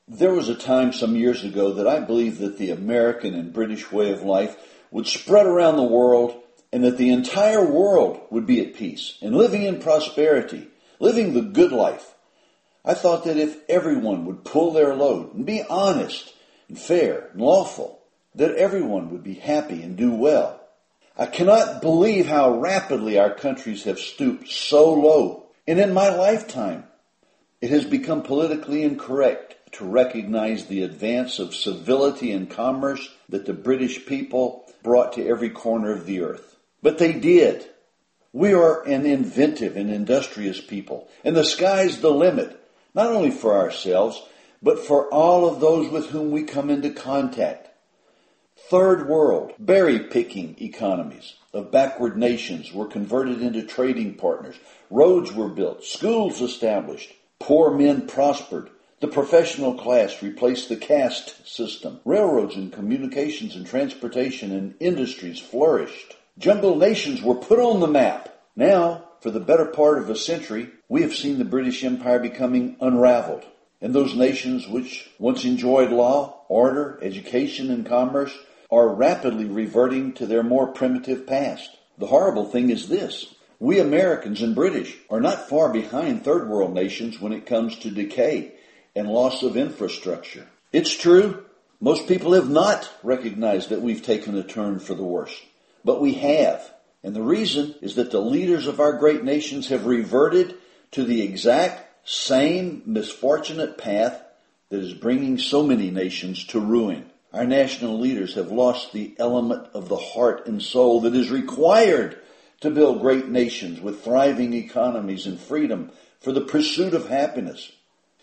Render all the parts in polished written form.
There was a time some years ago that I believed that the American and British way of life would spread around the world and that the entire world would be at peace and living in prosperity, living the good life. I thought that if everyone would pull their load and be honest and fair and lawful, that everyone would be happy and do well. I cannot believe how rapidly our countries have stooped so low. And in my lifetime, it has become politically incorrect to recognize the advance of civility and commerce that the British people brought to every corner of the earth. But they did. We are an inventive and industrious people, and the sky's the limit, not only for ourselves, but for all of those with whom we come into contact. Third world, berry-picking economies of backward nations were converted into trading partners. Roads were built, schools established, poor men prospered. The professional class replaced the caste system. Railroads and communications and transportation and industries flourished. Jungle nations were put on the map. Now, for the better part of a century, we have seen the British Empire becoming unraveled. And those nations which once enjoyed law, order, education, and commerce are rapidly reverting to their more primitive past. The horrible thing is this. We Americans and British are not far behind third world nations when it comes to decay and loss of infrastructure. It's true, most people have not recognized that we've taken a turn for the worse. But we have. And the reason is that the leaders of our great nations have reverted to the exact same misfortunate path that is bringing so many nations to ruin. Our national leaders have lost the element of the heart and soul that is required to build great nations with thriving economies and freedom for the pursuit of happiness.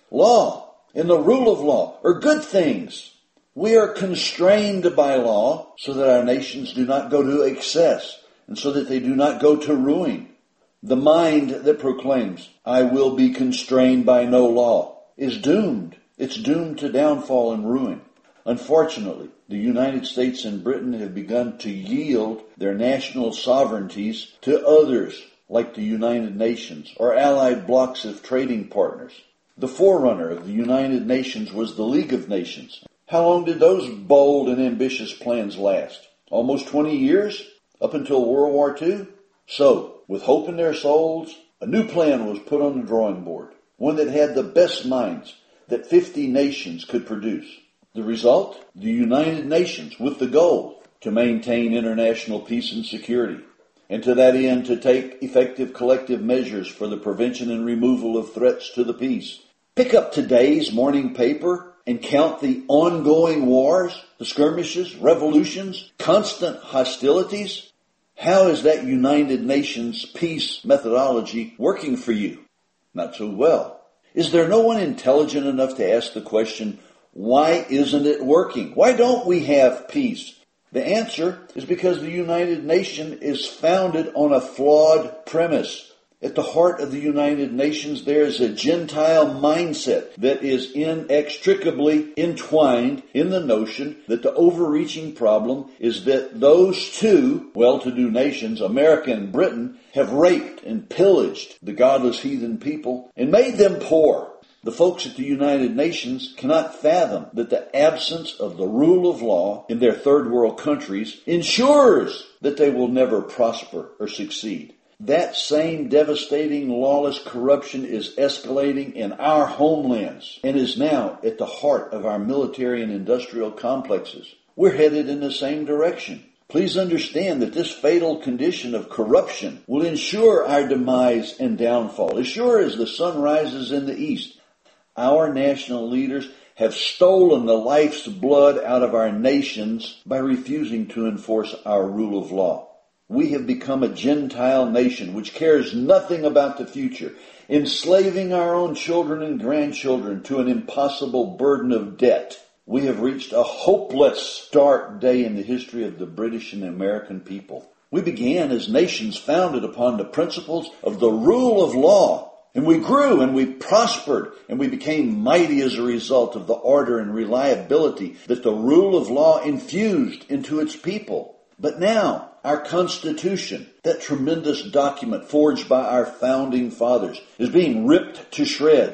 Law and the rule of law are good things. We are constrained by law so that our nations do not go to excess and so that they do not go to ruin. The mind that proclaims, I will be constrained by no law, is doomed. It's doomed to downfall and ruin. Unfortunately, the United States and Britain have begun to yield their national sovereignties to others, like the United Nations or allied blocs of trading partners. The forerunner of the United Nations was the League of Nations. How long did those bold and ambitious plans last? Almost 20 years? Up until World War II? So, with hope in their souls, a new plan was put on the drawing board, one that had the best minds that 50 nations could produce. The result? The United Nations, with the goal to maintain international peace and security, and to that end to take effective collective measures for the prevention and removal of threats to the peace. Pick up today's morning paper and count the ongoing wars, the skirmishes, revolutions, constant hostilities. How is that United Nations peace methodology working for you? Not so well. Is there no one intelligent enough to ask the question, why isn't it working? Why don't we have peace? The answer is because the United Nations is founded on a flawed premise. At the heart of the United Nations, there is a Gentile mindset that is inextricably entwined in the notion that the overreaching problem is that those two well-to-do nations, America and Britain, have raped and pillaged the godless heathen people and made them poor. The folks at the United Nations cannot fathom that the absence of the rule of law in their third world countries ensures that they will never prosper or succeed. That same devastating lawless corruption is escalating in our homelands and is now at the heart of our military and industrial complexes. We're headed in the same direction. Please understand that this fatal condition of corruption will ensure our demise and downfall, as sure as the sun rises in the east. Our national leaders have stolen the life's blood out of our nations by refusing to enforce our rule of law. We have become a Gentile nation which cares nothing about the future, enslaving our own children and grandchildren to an impossible burden of debt. We have reached a hopeless, dark day in the history of the British and American people. We began as nations founded upon the principles of the rule of law. And we grew and we prospered and we became mighty as a result of the order and reliability that the rule of law infused into its people. But now, our Constitution, that tremendous document forged by our founding fathers, is being ripped to shreds.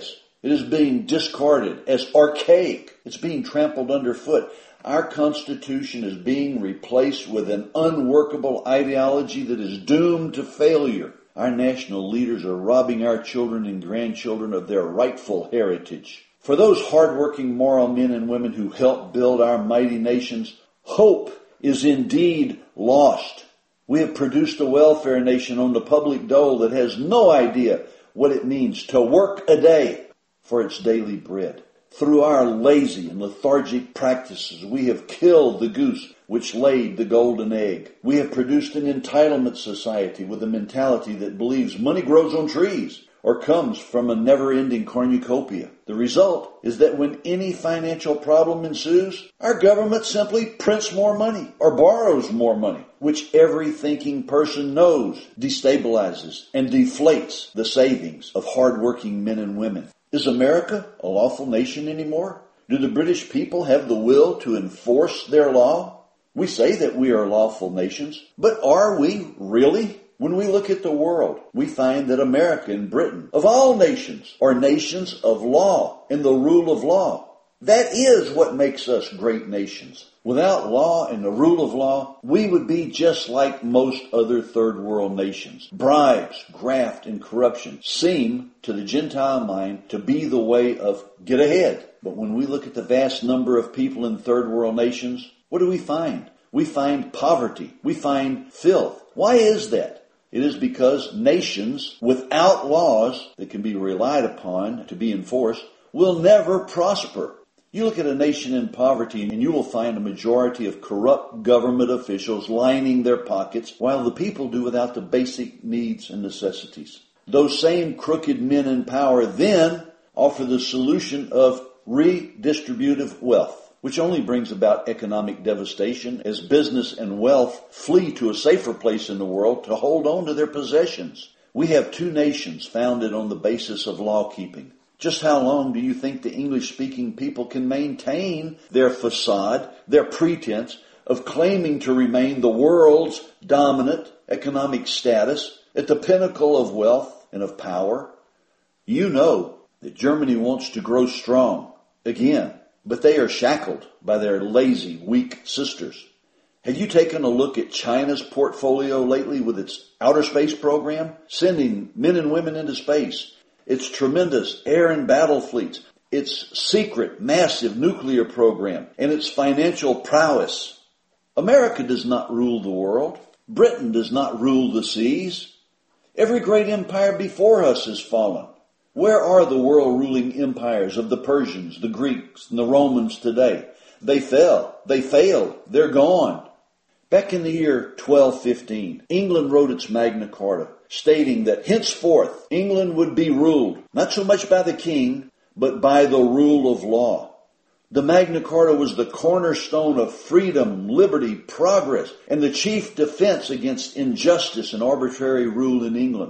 It is being discarded as archaic. It's being trampled underfoot. Our Constitution is being replaced with an unworkable ideology that is doomed to failure. Our national leaders are robbing our children and grandchildren of their rightful heritage. For those hardworking moral men and women who helped build our mighty nations, hope is indeed lost. We have produced a welfare nation on the public dole that has no idea what it means to work a day for its daily bread. Through our lazy and lethargic practices, we have killed the goose which laid the golden egg. We have produced an entitlement society with a mentality that believes money grows on trees or comes from a never-ending cornucopia. The result is that when any financial problem ensues, our government simply prints more money or borrows more money, which every thinking person knows destabilizes and deflates the savings of hardworking men and women. Is America a lawful nation anymore? Do the British people have the will to enforce their law? We say that we are lawful nations, but are we really? When we look at the world, we find that America and Britain, of all nations, are nations of law and the rule of law. That is what makes us great nations. Without law and the rule of law, we would be just like most other third world nations. Bribes, graft, and corruption seem, to the Gentile mind, to be the way of get ahead. But when we look at the vast number of people in third world nations, what do we find? We find poverty. We find filth. Why is that? It is because nations without laws that can be relied upon to be enforced will never prosper. You look at a nation in poverty and you will find a majority of corrupt government officials lining their pockets while the people do without the basic needs and necessities. Those same crooked men in power then offer the solution of redistributive wealth, which only brings about economic devastation as business and wealth flee to a safer place in the world to hold on to their possessions. We have two nations founded on the basis of law keeping. Just how long do you think the English-speaking people can maintain their facade, their pretense of claiming to remain the world's dominant economic status at the pinnacle of wealth and of power? You know that Germany wants to grow strong again, but they are shackled by their lazy, weak sisters. Have you taken a look at China's portfolio lately with its outer space program, sending men and women into space? Its tremendous air and battle fleets, its secret, massive nuclear program, and its financial prowess. America does not rule the world. Britain does not rule the seas. Every great empire before us has fallen. Where are the world-ruling empires of the Persians, the Greeks, and the Romans today? They fell. They failed. They're gone. Back in the year 1215, England wrote its Magna Carta, stating that henceforth England would be ruled, not so much by the king, but by the rule of law. The Magna Carta was the cornerstone of freedom, liberty, progress, and the chief defense against injustice and arbitrary rule in England.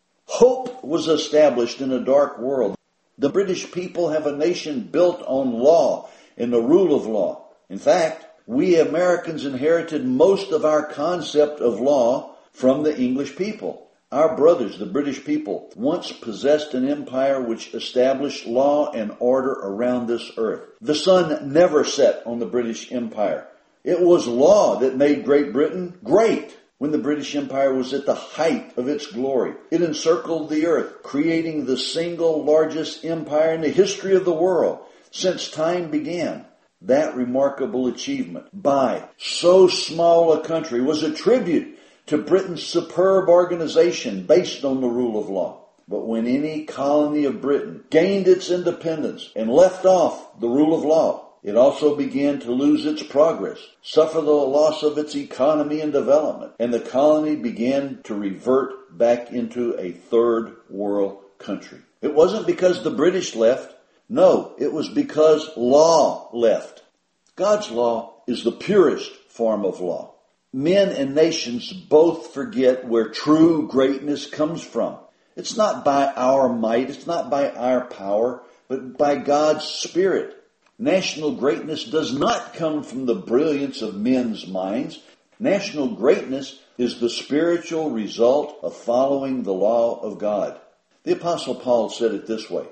Hope was established in a dark world. The British people have a nation built on law and the rule of law. In fact, we Americans inherited most of our concept of law from the English people. Our brothers, the British people, once possessed an empire which established law and order around this earth. The sun never set on the British Empire. It was law that made Great Britain great. When the British Empire was at the height of its glory, it encircled the earth, creating the single largest empire in the history of the world since time began. That remarkable achievement by so small a country was a tribute to Britain's superb organization based on the rule of law. But when any colony of Britain gained its independence and left off the rule of law, it also began to lose its progress, suffer the loss of its economy and development, and the colony began to revert back into a third world country. It wasn't because the British left. No, it was because law left. God's law is the purest form of law. Men and nations both forget where true greatness comes from. It's not by our might, it's not by our power, but by God's Spirit. National greatness does not come from the brilliance of men's minds. National greatness is the spiritual result of following the law of God. The Apostle Paul said it this way,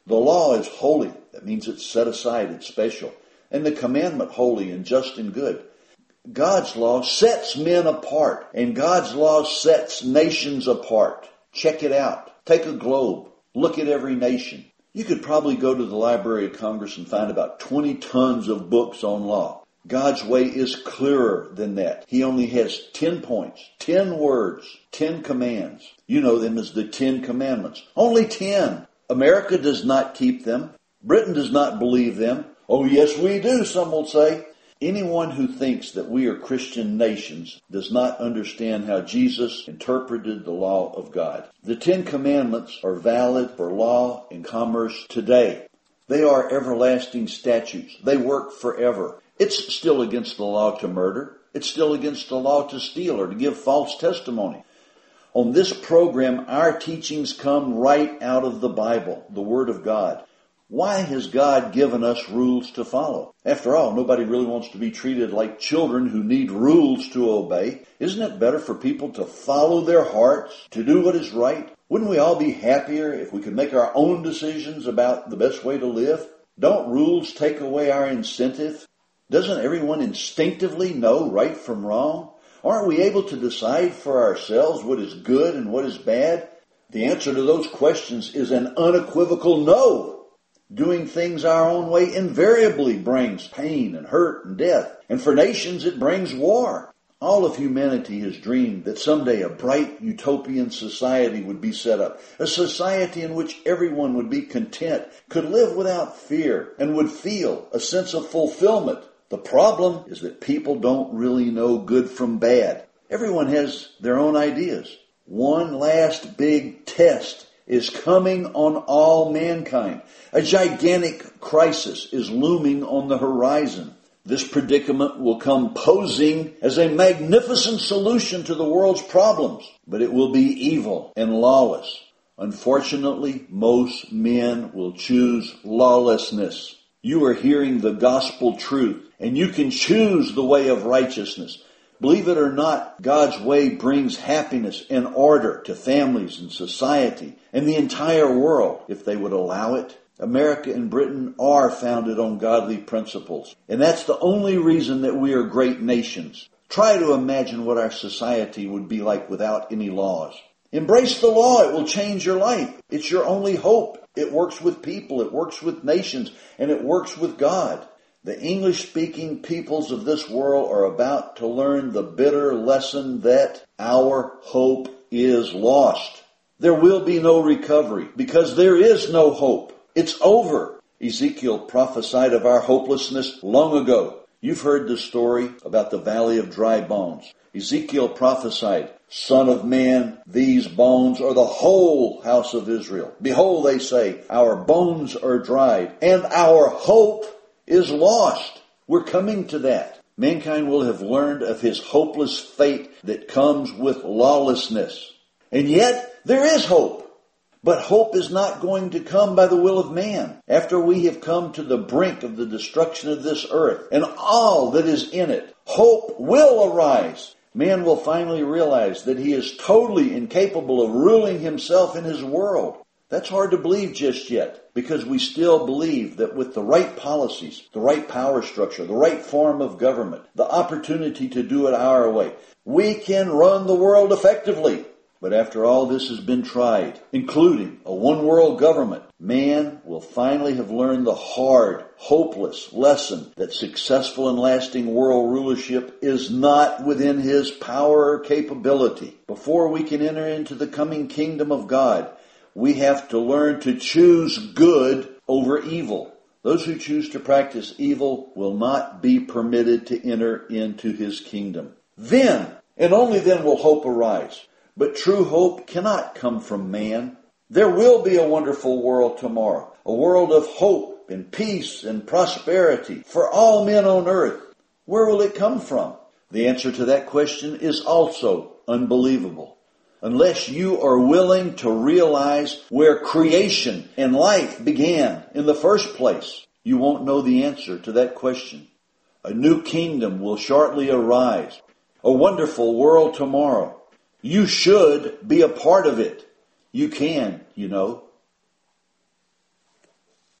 The law is holy. That means it's set aside, it's special. And the commandment holy and just and good. God's law sets men apart, and God's law sets nations apart. Check it out. Take a globe. Look at every nation. You could probably go to the Library of Congress and find about 20 tons of books on law. God's way is clearer than that. He only has 10 points, 10 words, 10 commands. You know them as the 10 commandments. Only 10. America does not keep them. Britain does not believe them. Oh, yes, we do, some will say. Anyone who thinks that we are Christian nations does not understand how Jesus interpreted the law of God. The 10 Commandments are valid for law and commerce today. They are everlasting statutes. They work forever. It's still against the law to murder. It's still against the law to steal or to give false testimony. On this program, our teachings come right out of the Bible, the Word of God. Why has God given us rules to follow? After all, nobody really wants to be treated like children who need rules to obey. Isn't it better for people to follow their hearts, to do what is right? Wouldn't we all be happier if we could make our own decisions about the best way to live? Don't rules take away our incentive? Doesn't everyone instinctively know right from wrong? Aren't we able to decide for ourselves what is good and what is bad? The answer to those questions is an unequivocal no. Doing things our own way invariably brings pain and hurt and death. And for nations, it brings war. All of humanity has dreamed that someday a bright utopian society would be set up. A society in which everyone would be content, could live without fear, and would feel a sense of fulfillment. The problem is that people don't really know good from bad. Everyone has their own ideas. One last big test is coming on all mankind. A gigantic crisis is looming on the horizon. This predicament will come posing as a magnificent solution to the world's problems, but it will be evil and lawless. Unfortunately, most men will choose lawlessness. You are hearing the gospel truth, and you can choose the way of righteousness. Believe it or not, God's way brings happiness and order to families and society and the entire world if they would allow it. America and Britain are founded on godly principles, and that's the only reason that we are great nations. Try to imagine what our society would be like without any laws. Embrace the law. It will change your life. It's your only hope. It works with people, it works with nations, and it works with God. The English-speaking peoples of this world are about to learn the bitter lesson that our hope is lost. There will be no recovery because there is no hope. It's over. Ezekiel prophesied of our hopelessness long ago. You've heard the story about the valley of dry bones. Ezekiel prophesied, Son of man, these bones are the whole house of Israel. Behold, they say, our bones are dried, and our hope is lost. We're coming to that. Mankind will have learned of his hopeless fate that comes with lawlessness. And yet, there is hope. But hope is not going to come by the will of man. After we have come to the brink of the destruction of this earth and all that is in it, hope will arise. Man will finally realize that he is totally incapable of ruling himself in his world. That's hard to believe just yet, because we still believe that with the right policies, the right power structure, the right form of government, the opportunity to do it our way, we can run the world effectively. But after all this has been tried, including a one-world government, man will finally have learned the hard, hopeless lesson that successful and lasting world rulership is not within his power or capability. Before we can enter into the coming kingdom of God, we have to learn to choose good over evil. Those who choose to practice evil will not be permitted to enter into his kingdom. Then, and only then, will hope arise. But true hope cannot come from man. There will be a wonderful world tomorrow, a world of hope and peace and prosperity for all men on earth. Where will it come from? The answer to that question is also unbelievable. Unless you are willing to realize where creation and life began in the first place, you won't know the answer to that question. A new kingdom will shortly arise, a wonderful world tomorrow. You should be a part of it. You can, you know.